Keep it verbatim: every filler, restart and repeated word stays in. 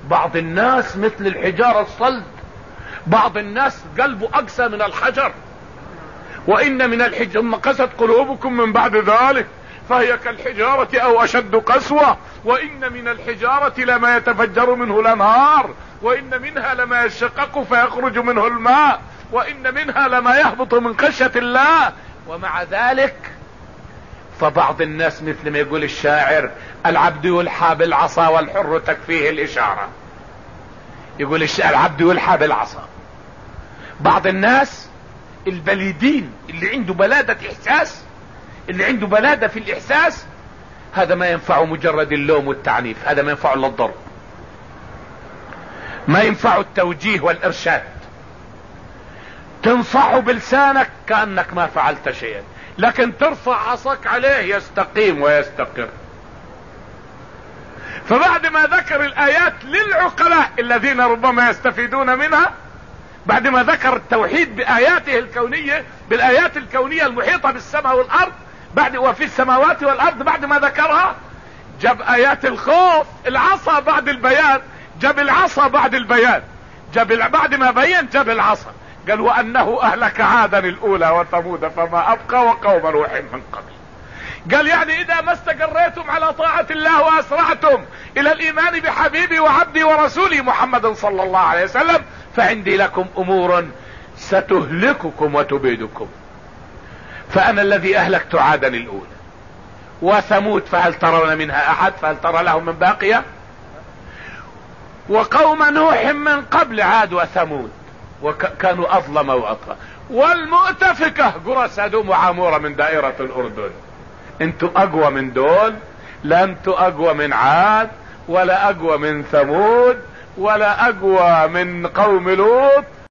بعض الناس مثل الحجارة الصلد، بعض الناس قلبه اقسى من الحجر. وان من الحجارة ثم قست قلوبكم من بعد ذلك فهي كالحجارة او اشد قسوة. وان من الحجارة لما يتفجر منه الانهار، وان منها لما يشقق فيخرج منه الماء، وان منها لما يهبط من خشية الله. ومع ذلك فبعض الناس مثل ما يقول الشاعر: العبد يلحى بالعصا والحر تكفيه الاشارة. يقول الشاعر العبد يلحى بالعصا. بعض الناس البليدين اللي عنده بلادة احساس، اللي عنده بلادة في الاحساس، هذا ما ينفعه مجرد اللوم والتعنيف، هذا ما ينفعه الا الضرب، ما ينفعه التوجيه والارشاد. تنصحه بلسانك كأنك ما فعلت شيئا، لكن ترفع عصاك عليه يستقيم ويستقر. فبعد ما ذكر الآيات للعقلاء الذين ربما يستفيدون منها، بعد ما ذكر التوحيد بآياته الكونية، بالآيات الكونية المحيطة بالسماء والأرض، بعد وفي السماوات والأرض، بعد ما ذكرها جاب آيات الخوف، العصا بعد البيان، جاب العصا بعد البيان، جاب بعد ما بين جاب العصا. قال: وأنه أهلك عادا الأولى وثمود فما أبقى وقوم نوح من قبل. قال يعني إذا ما استقريتم على طاعة الله وأسرعتم إلى الإيمان بحبيبي وعبدي ورسولي محمد صلى الله عليه وسلم فعندي لكم أمور ستهلككم وتبيدكم. فأنا الذي أهلكت عادا الأولى وثمود فهل ترون منها أحد، فهل ترى لهم من باقية، وقوم نوح من قبل عاد وثمود وكانوا أظلم وأطغى، والمؤتفكة قرى سدوم وعمورة من دائرة الأردن. انتوا أقوى من دول؟ لا انتوا أقوى من عاد، ولا أقوى من ثمود، ولا أقوى من قوم لوط.